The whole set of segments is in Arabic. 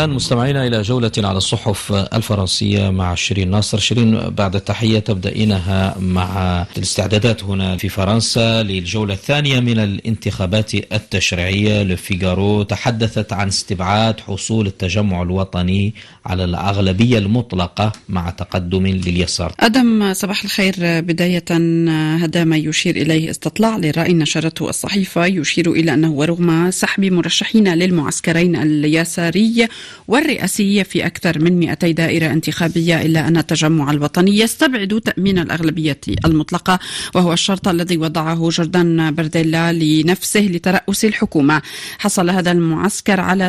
الآن مستمعينا إلى جولة على الصحف الفرنسية مع شيرين ناصر. شيرين، بعد التحية تبدأينها مع الاستعدادات هنا في فرنسا للجولة الثانية من الانتخابات التشريعية. لفيغارو تحدثت عن استبعاد حصول التجمع الوطني على الأغلبية المطلقة مع تقدم لليسار. أدم، صباح الخير. بداية هذا ما يشير إليه استطلاع للرأي نشرته الصحيفة يشير إلى أنه ورغم سحب مرشحين للمعسكرين اليساري والرئاسي في أكثر من 200 دائرة انتخابية، إلا أن التجمع الوطني يستبعد تأمين الأغلبية المطلقة، وهو الشرط الذي وضعه جوردان بارديلا لنفسه لترأس الحكومة. حصل هذا المعسكر على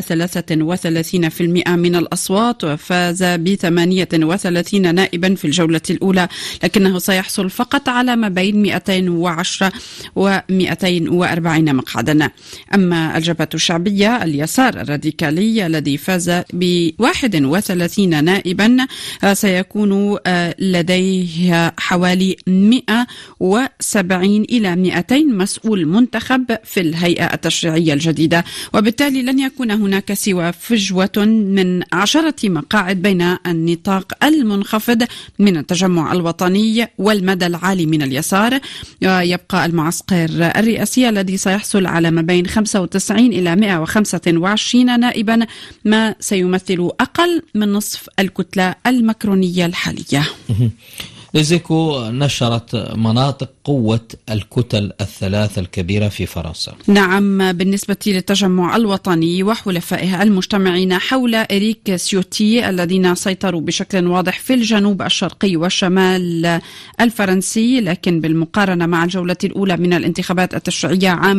33% من الأصوات وفاز ب38 نائبا في الجولة الأولى، لكنه سيحصل فقط على ما بين 210 و240 مقعدا. أما الجبهة الشعبية اليسار الراديكالي الذي فاز ب31 نائبا سيكون لديه حوالي 170 إلى 200 مسؤول منتخب في الهيئة التشريعية الجديدة، وبالتالي لن يكون هناك سوى فجوة من 10 مقاعد بين النطاق المنخفض من التجمع الوطني والمدى العالي من اليسار. يبقى المعسكر الرئاسي الذي سيحصل على ما بين 95 إلى 125 نائبا، ما سيمثل أقل من نصف الكتلة المكرونية الحالية. ليزيكو نشرت مناطق قوة الكتل الثلاث الكبيرة في فرنسا. نعم، بالنسبة للتجمع الوطني وحلفائها المجتمعين حول إريك سيوتي الذين سيطروا بشكل واضح في الجنوب الشرقي والشمال الفرنسي، لكن بالمقارنة مع الجولة الأولى من الانتخابات التشريعية عام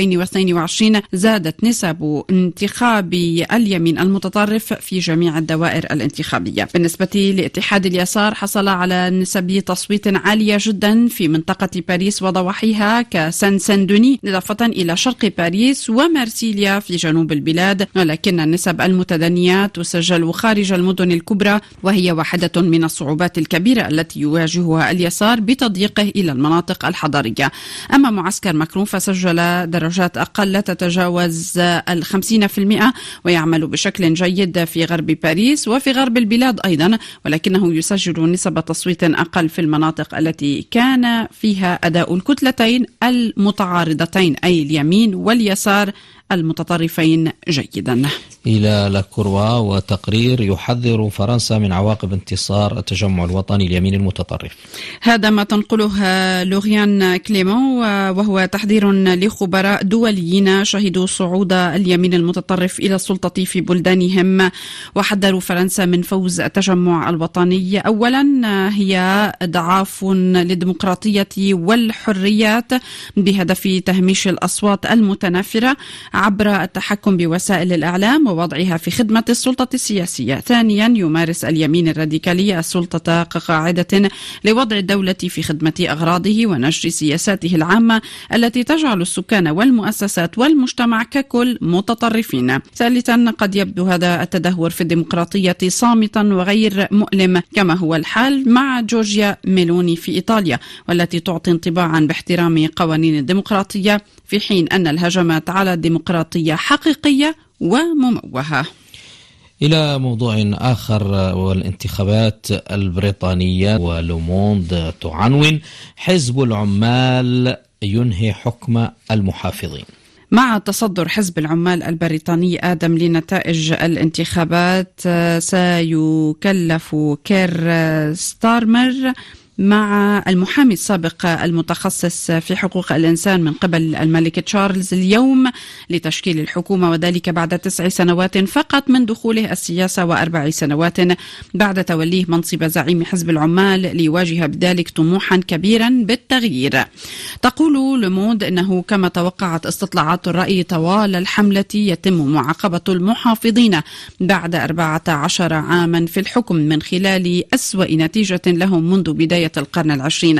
2022 زادت نسب انتخاب اليمين المتطرف في جميع الدوائر الانتخابية. بالنسبة لاتحاد اليسار حصل على نسب تصويت عالية جدا في منطقة باريس وضواحيها كسان سندوني، إضافة إلى شرق باريس ومارسيليا في جنوب البلاد، ولكن النسب المتدنية تسجل خارج المدن الكبرى، وهي واحدة من الصعوبات الكبيرة التي يواجهها اليسار بتضييقه إلى المناطق الحضرية. أما معسكر ماكرون فسجل درجات أقل لا تتجاوز 50%، ويعمل بشكل جيد في غرب باريس وفي غرب البلاد أيضا، ولكنه يسجل نسبة تصويت أقل في المناطق التي كان فيها أداء الكتلتين المتعارضتين أي اليمين واليسار المتطرفين جيدا. إلى لاكروا وتقرير يحذر فرنسا من عواقب انتصار التجمع الوطني اليمين المتطرف. هذا ما تنقله لوريان كليمون، وهو تحذير لخبراء دوليين شهدوا صعود اليمين المتطرف إلى السلطة في بلدانهم، وحذروا فرنسا من فوز التجمع الوطني. أولا هي إضعاف للديمقراطية والحريات بهدف تهميش الأصوات المتنافرة عبر التحكم بوسائل الإعلام ووضعها في خدمة السلطة السياسية. ثانيا يمارس اليمين الراديكالي السلطة كقاعدة لوضع الدولة في خدمة أغراضه ونشر سياساته العامة التي تجعل السكان والمؤسسات والمجتمع ككل متطرفين. ثالثا قد يبدو هذا التدهور في الديمقراطية صامتا وغير مؤلم، كما هو الحال مع جورجيا ميلوني في إيطاليا، والتي تعطي انطباعا باحترام قوانين الديمقراطية، في حين أن الهجمات على الديمقراطية حقيقية ومموهة. إلى موضوع آخر والانتخابات البريطانية، ولوموند تعنون حزب العمال ينهي حكم المحافظين. مع تصدر حزب العمال البريطاني آدم لنتائج الانتخابات، سيكلف كير ستارمر مع المحامي السابق المتخصص في حقوق الإنسان من قبل الملك تشارلز اليوم لتشكيل الحكومة، وذلك بعد 9 سنوات فقط من دخوله السياسة و4 سنوات بعد توليه منصب زعيم حزب العمال، ليواجه بذلك طموحا كبيرا بالتغيير. تقول لوموند إنه كما توقعت استطلاعات الرأي طوال الحملة يتم معاقبة المحافظين بعد 14 عاما في الحكم من خلال أسوأ نتيجة لهم منذ بداية القرن العشرين.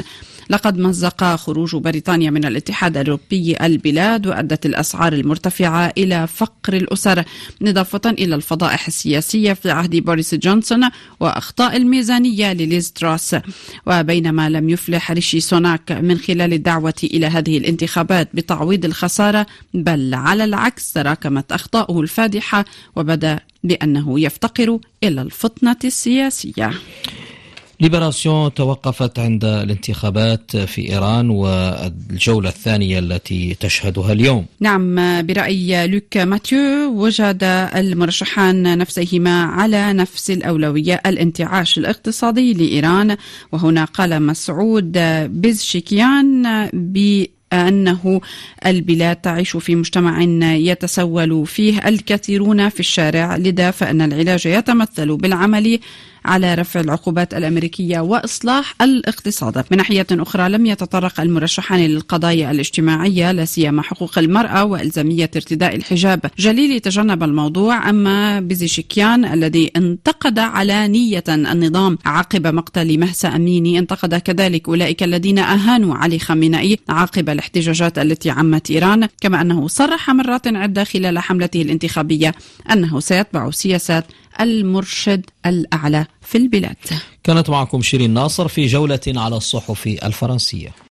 لقد مزق خروج بريطانيا من الاتحاد الأوروبي البلاد، وأدت الأسعار المرتفعة إلى فقر الأسر، إضافة إلى الفضائح السياسية في عهد بوريس جونسون وأخطاء الميزانية لليز تراس. وبينما لم يفلح ريشي سوناك من خلال الدعوة إلى هذه الانتخابات بتعويض الخسارة، بل على العكس تراكمت أخطاؤه الفادحة وبدا بأنه يفتقر إلى الفطنة السياسية. ليبراسيون توقفت عند الانتخابات في إيران والجولة الثانية التي تشهدها اليوم. نعم، برأي لوك ماتيو وجد المرشحان نفسيهما على نفس الأولوية، الانتعاش الاقتصادي لإيران. وهنا قال مسعود بيزشكيان أنه البلاد تعيش في مجتمع يتسول فيه الكثيرون في الشارع، لذا فإن العلاج يتمثل بالعمل على رفع العقوبات الأمريكية وإصلاح الاقتصاد. من ناحية أخرى لم يتطرق المرشحان للقضايا الاجتماعية، لا سيما حقوق المرأة وإلزامية ارتداء الحجاب. جليلي تجنب الموضوع، أما بيزشكيان الذي انتقد علانية النظام عقب مقتل مهسا أميني، انتقد كذلك أولئك الذين أهانوا علي خامنئي عقب الاحتجاجات التي عمت إيران، كما أنه صرح مرات عدة خلال حملته الانتخابية أنه سيتبع سياسات المرشد الأعلى في البلاد. كانت معكم شيرين ناصر في جولة على الصحف الفرنسية.